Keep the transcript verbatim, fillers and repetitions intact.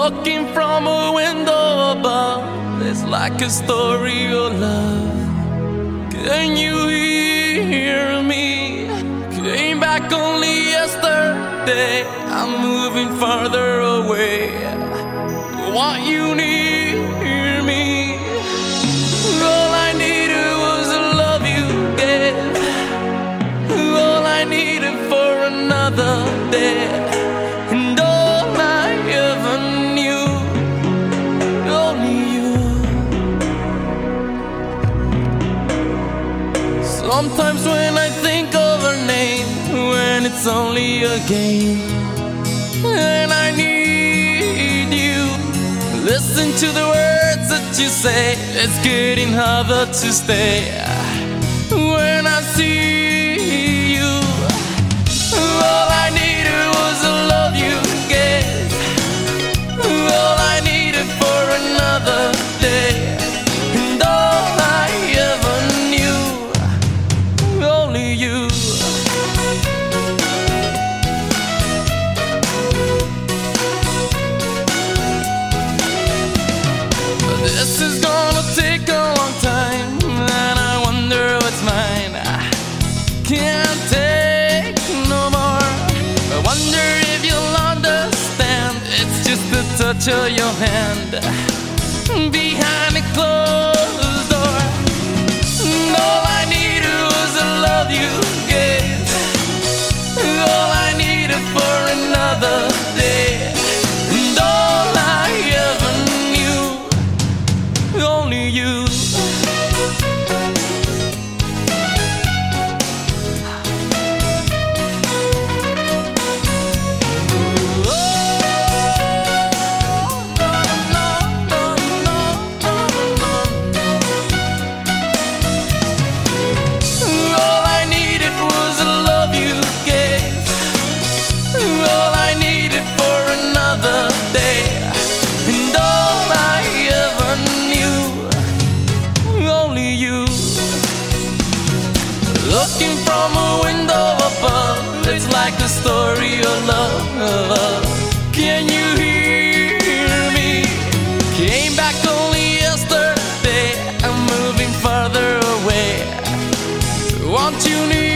Looking from a window above, it's like a story of love. Can you hear me? Came back only yesterday. I'm moving farther away. Want you near me? All I needed was the love you gave. All I needed for another day. And all I ever knew, only you. Sometimes when I think of her name, when it's only a game, and I need you, listen to the words that you say. It's getting harder to stay. When I see you, all I needed was the love you gave. All I needed for another day. And all I ever knew, only you. This is gonna take a long time, and I wonder what's mine. I can't take no more. I wonder if you'll understand. It's just the touch of your hand behind a closed door. And all I needed was the love you gave. All I needed for another day. And all I ever knew, only you. All I needed was the love you gave. All I needed for another day. And all I ever knew, only you. Looking from a window above, it's like a story of love. Can you hear me? Came back only yesterday. I'm moving farther away. Want you near